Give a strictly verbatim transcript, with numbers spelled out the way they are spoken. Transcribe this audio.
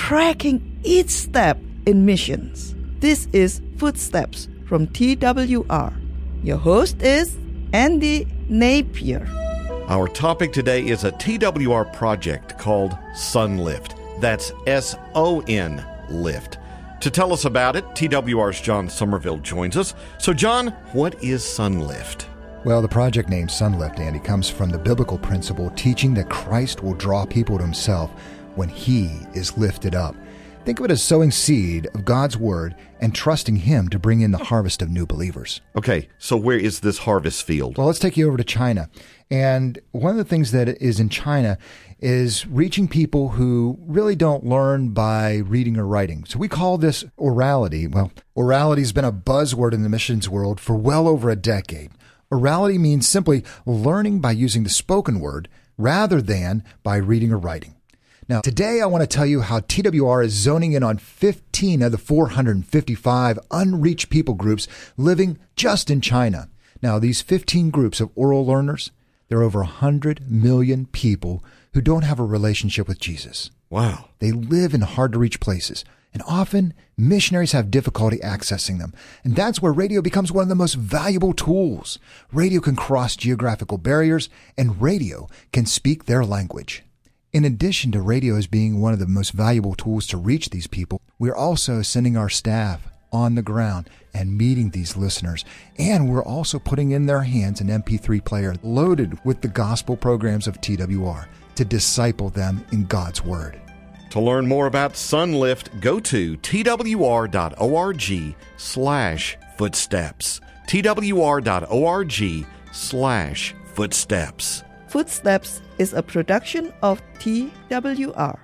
tracking each step in missions. This is Footsteps from T W R. Your host is Andy Napier. Our topic today is a T W R project called Sonlift. That's S O N Lift. To tell us about it, T W R's John Somerville joins us. So, John, what is Sonlift? Well, the project name Sonlift, Andy, comes from the biblical principle teaching that Christ will draw people to himself when he is lifted up. Think of it as sowing seed of God's word and trusting him to bring in the harvest of new believers. Okay, so where is this harvest field? Well, let's take you over to China. And one of the things that is in China is reaching people who really don't learn by reading or writing. So we call this orality. Well, orality has been a buzzword in the missions world for well over a decade. Orality means simply learning by using the spoken word rather than by reading or writing. Now, today I want to tell you how T W R is zoning in on fifteen of the four hundred fifty-five unreached people groups living just in China. Now, these fifteen groups of oral learners, there are over one hundred million people who don't have a relationship with Jesus. Wow. They live in hard-to-reach places, and often missionaries have difficulty accessing them. And that's where radio becomes one of the most valuable tools. Radio can cross geographical barriers, and radio can speak their language. In addition to radio as being one of the most valuable tools to reach these people, we're also sending our staff on the ground and meeting these listeners. And we're also putting in their hands an M P three player loaded with the gospel programs of T W R to disciple them in God's Word. To learn more about Sonlift, go to twr.org slash footsteps. twr.org slash footsteps. Footsteps is a production of T W R.